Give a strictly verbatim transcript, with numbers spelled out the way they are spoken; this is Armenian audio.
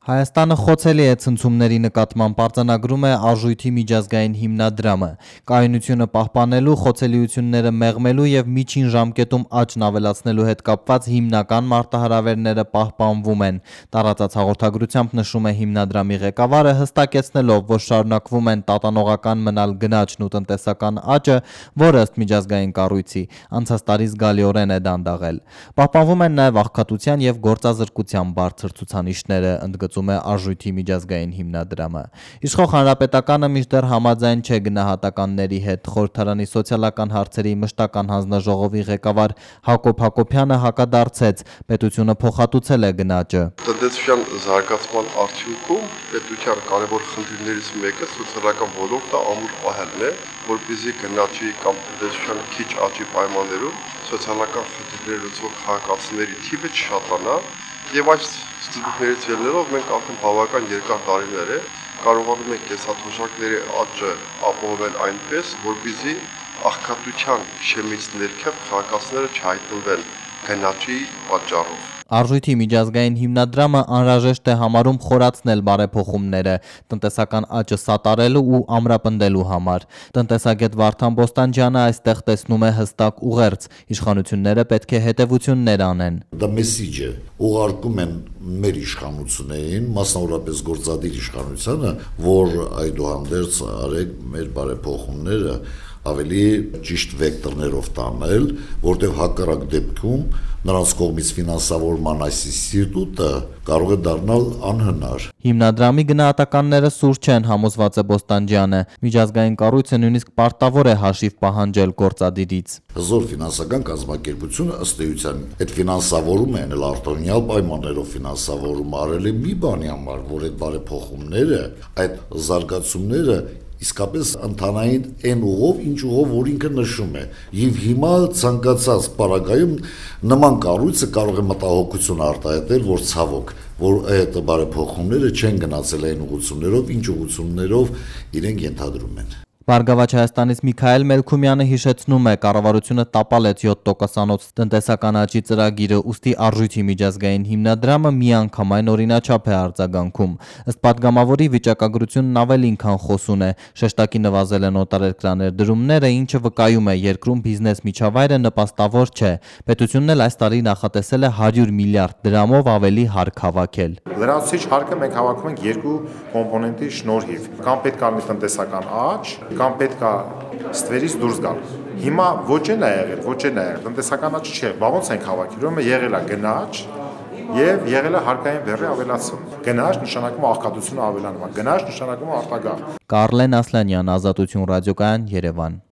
Հայաստանը խոցելի է ցնցումների նկատմամբ, արձանագրում է Արժույթի միջազգային հիմնադրամը։ Կայունությունը պահպանելու, խոցելիությունները մեղմելու և միջին ժամկետում աճն ավելացնելու հետ կապված հիմնական մարտահրավերները պահպանվում են։ Տարածած հաղորդագրությամբ նշում է հիմնադրամի ղեկավարը, հստակեցնելով, որ շարունակվում են տատանողական մնալ գնաճն ու տնտեսական աճը, որը ըստ միջազգային կառույցի անցած տարի զգալիորեն է դանդաղել։ Պահպանվում են նաև աղքատության և գործազրկության բարձր ցուցանիշները, ընդգծում է Արժույթի միջազգային հիմնադրամը։ Իշխող հանրապետականը մինչդեռ համաձայն չէ գնահատականների հետ։ Խորհրդարանի սոցիալական հարցերի մշտական հանձնաժողովի ղեկավար Հակոբ Հակոբյանը հակադարձեց, պետությունը փոխհատուցել է գնաճը։ Տնտեսության զարգացման արդյունքում պետության կարևոր խնդիրներից մեկը սոցիալական ոլորտը ամուր պահելն է, որպեսզի գնաճի կամ տնտեսության քիչ աճի պայմաններում սոցիալական խնդիրներ լուծող քաղաքացիների թիվը չշատանա, եւ այս ստիպումներից ելնելով մենք արդեն բավական երկար տարիներ է կարողանում ենք կենսաթոշակների աճը ապահովել այնպես, որպեսզի աղքատության շեմից ներքև քաղաքացիները չհայտնվեն գնաճի պատճառով։ Արժույթի միջազգային հիմնադրամը անհրաժեշտ է համարում խորացնել բարեփոխումները տնտեսական աճը սատարելու ու ամրապնդելու համար։ Տնտեսագետ Վարդան Բոստանջյանը այստեղ տեսնում է հստակ ուղերձ, իշխանությունները պետք է հետևություններ անեն։ Դա մեսիջ է, ուղարկում են մեր իշխանություններին, մասնավորապես գործադիր իշխանությանը, որ այդուհանդերձ արեք մեր բարեփոխումները ավելի ճիշտ վեկտորներով տանել, որտեղ հակառակ դեպքում նրանց կողմից ֆինանսավորման այս ինստիտուտը կարող է դառնալ անհնար։ Հիմնադրամի գնահատականները սուր չեն, համոզված է Բոստանջյանը։ Միջազգային կառույցը նույնիսկ պարտավոր է հաշիվ պահանջել գործադիրից։ Հզոր ֆինանսական կազմակերպությունը ըստ էության այդ ֆինանսավորումը են արտոնյալ պայմաններով ֆինանսավորում արել է մի բանի համար, որ այդ բարեփոխումները, այդ զարգացումները իսկապես ընթանային այն ուղով, ինչ ուղով, որ ինքը նշում է։ Եվ հիմա ցանկացած պարագայում նման կառույցը կարող է մտահոգություն արտահայտել, որ ցավոք, որ այդ բարեփոխումները չեն գնացել այն ուղղություններով, ինչ ուղղություններով իրենք ենթադրում են։ Բարգավաճ Հայաստանից Միքայել Մելքումյանը հիշեցնում է, կառավարությունը տապալեց յոթ տոկոսանոց տնտեսական աճի ծրագիրը, ուստի Արժույթի միջազգային հիմնադրամը միանգամայն օրինաչափ է արձագանքում։ Ըստ պատգամավորի վիճակագրությունն ավելին քան խոսուն է, շեշտակի նվազել են օտարերկրաներդրումները, ինչը վկայում է երկրում բիզնես միջավայրը նպաստավոր չէ։ Պետությունն էլ այս տարի նախատեսել է հարյուր միլիարդ դրամով ավելի հարկ հավաքել։ Լրացուցիչ հարկը մենք հավաքում ենք երկու կոմպոնենտի շնորհիվ։ Կամ պետք է լինի տնտեսական աճ, կամ պետք է ստվերից դուրս գալ։ Հիմա ոչ էլ է եղել, ոչ էլ է եղել, տնտեսական աճ չէ, բա ոնց ենք հավաքել, ուրեմն եղել է գնաճ եւ եղել է հարկային բեռի ավելացում։ Գնաճ նշանակում է աղքատությունը ավելանում, գնաճ նշանակում է արտագաղթ։ Կարլեն Ասլանյան, Ազատություն ռադիոկայան, Երևան։